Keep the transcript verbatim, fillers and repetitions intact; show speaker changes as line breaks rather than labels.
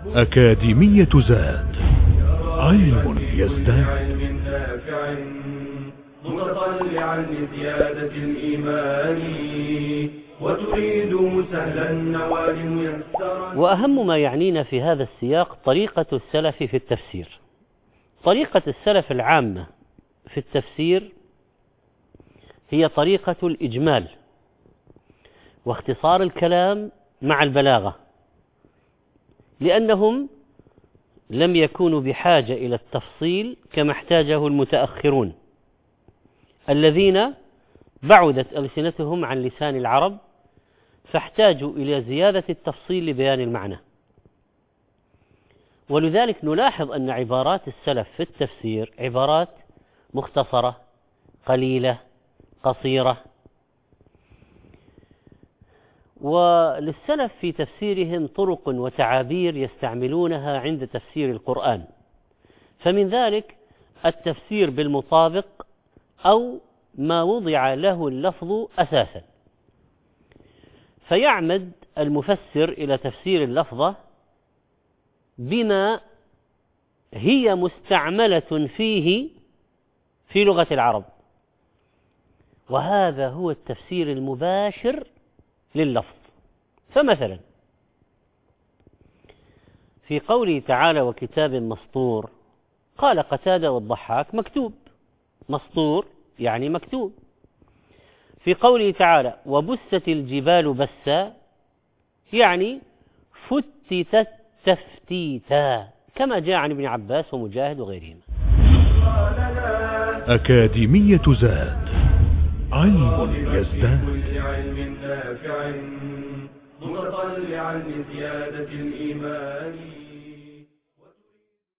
أكاديمية زاد، علم يزداد.
متطلعا لزيادة الإيمان وتريد سهلا النوال ميسرا.
وأهم ما يعنينا في هذا السياق طريقة السلف في التفسير. طريقة السلف العامة في التفسير هي طريقة الإجمال واختصار الكلام مع البلاغة، لأنهم لم يكونوا بحاجة إلى التفصيل كما احتاجه المتأخرون الذين بعدت ألسنتهم عن لسان العرب، فاحتاجوا إلى زيادة التفصيل لبيان المعنى. ولذلك نلاحظ أن عبارات السلف في التفسير عبارات مختصرة قليلة قصيرة. وللسلف في تفسيرهم طرق وتعابير يستعملونها عند تفسير القرآن، فمن ذلك التفسير بالمطابق أو ما وضع له اللفظ أساسا، فيعمد المفسر إلى تفسير اللفظة بما هي مستعملة فيه في لغة العرب، وهذا هو التفسير المباشر لللفظ. فمثلا في قوله تعالى وكتاب مسطور، قال قتادة والضحاك مكتوب، مسطور يعني مكتوب. في قوله تعالى وبست الجبال بسا يعني فتتت تفتيتا، كما جاء عن ابن عباس ومجاهد وغيرهما.
أكاديمية زاد، علم يزداد.
متطلعا لزيادة الإيمان